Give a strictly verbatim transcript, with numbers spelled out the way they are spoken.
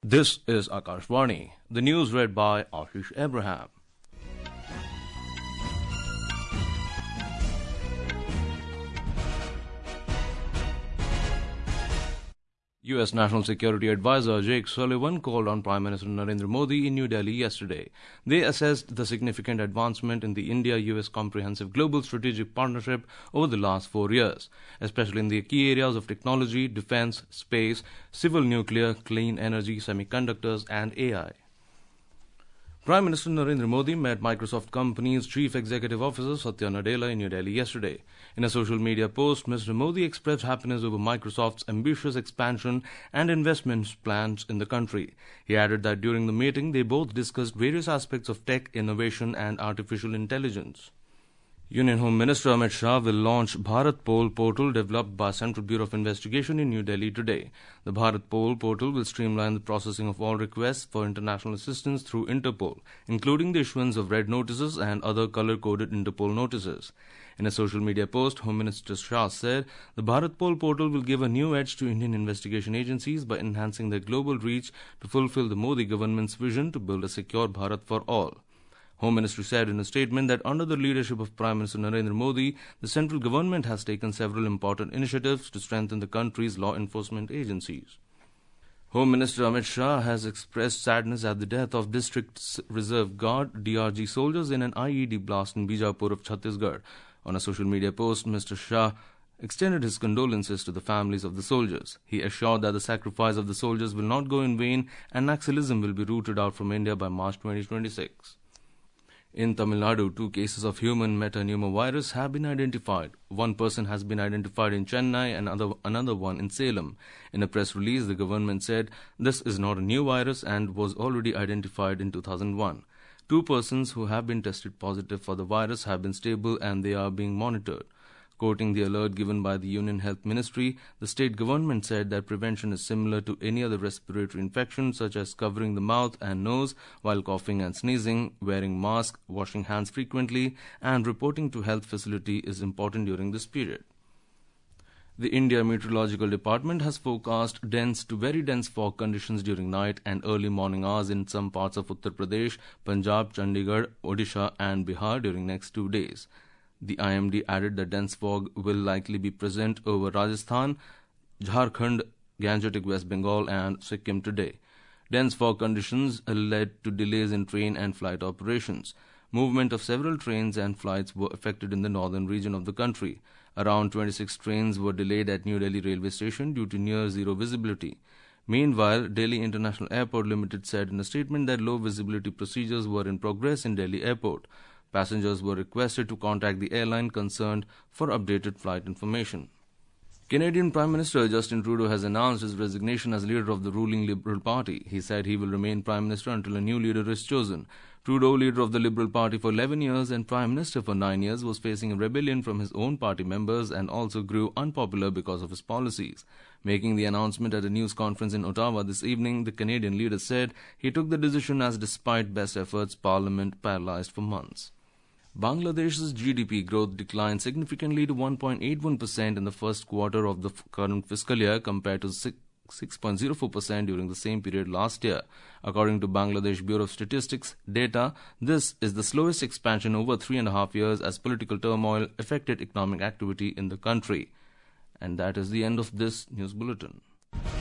This is Akashvani. The news read by Ashish Abraham. U S National Security Advisor Jake Sullivan called on Prime Minister Narendra Modi in New Delhi yesterday. They assessed the significant advancement in the India-U S Comprehensive Global Strategic Partnership over the last four years, especially in the key areas of technology, defense, space, civil nuclear, clean energy, semiconductors, and A I. Prime Minister Narendra Modi met Microsoft Company's Chief Executive Officer Satya Nadella in New Delhi yesterday. In a social media post, Mister Modi expressed happiness over Microsoft's ambitious expansion and investment plans in the country. He added that during the meeting, they both discussed various aspects of tech, innovation, and artificial intelligence. Union Home Minister Amit Shah will launch Bharat Pol portal developed by Central Bureau of Investigation in New Delhi today. The Bharat Pol portal will streamline the processing of all requests for international assistance through Interpol, including the issuance of red notices and other color-coded Interpol notices. In a social media post, Home Minister Shah said the Bharat Pol portal will give a new edge to Indian investigation agencies by enhancing their global reach to fulfill the Modi government's vision to build a secure Bharat for all. Home Ministry said in a statement that under the leadership of Prime Minister Narendra Modi, the central government has taken several important initiatives to strengthen the country's law enforcement agencies. Home Minister Amit Shah has expressed sadness at the death of District Reserve Guard D R G soldiers in an I E D blast in Bijapur of Chhattisgarh. On a social media post, Mister Shah extended his condolences to the families of the soldiers. He assured that the sacrifice of the soldiers will not go in vain and Naxalism will be rooted out from India by March twenty twenty-six. In Tamil Nadu, two cases of human metapneumovirus have been identified. One person has been identified in Chennai and another, another one in Salem. In a press release, the government said this is not a new virus and was already identified in two thousand one. Two persons who have been tested positive for the virus have been stable and they are being monitored. Quoting the alert given by the Union Health Ministry, the state government said that prevention is similar to any other respiratory infection such as covering the mouth and nose while coughing and sneezing, wearing masks, washing hands frequently, and reporting to health facility is important during this period. The India Meteorological Department has forecast dense to very dense fog conditions during night and early morning hours in some parts of Uttar Pradesh, Punjab, Chandigarh, Odisha, and Bihar during next two days. The I M D added that dense fog will likely be present over Rajasthan, Jharkhand, Gangetic West Bengal, and Sikkim today. Dense fog conditions led to delays in train and flight operations. Movement of several trains and flights were affected in the northern region of the country. Around twenty-six trains were delayed at New Delhi railway station due to near zero visibility. Meanwhile, Delhi International Airport Limited said in a statement that low visibility procedures were in progress in Delhi Airport. Passengers were requested to contact the airline concerned for updated flight information. Canadian Prime Minister Justin Trudeau has announced his resignation as leader of the ruling Liberal Party. He said he will remain Prime Minister until a new leader is chosen. Trudeau, leader of the Liberal Party for eleven years and Prime Minister for nine years, was facing a rebellion from his own party members and also grew unpopular because of his policies. Making the announcement at a news conference in Ottawa this evening, the Canadian leader said he took the decision as despite best efforts, Parliament paralyzed for months. Bangladesh's G D P growth declined significantly to one point eight one percent in the first quarter of the current fiscal year compared to six point zero four percent during the same period last year. According to Bangladesh Bureau of Statistics data, this is the slowest expansion over three and a half years as political turmoil affected economic activity in the country. And that is the end of this news bulletin.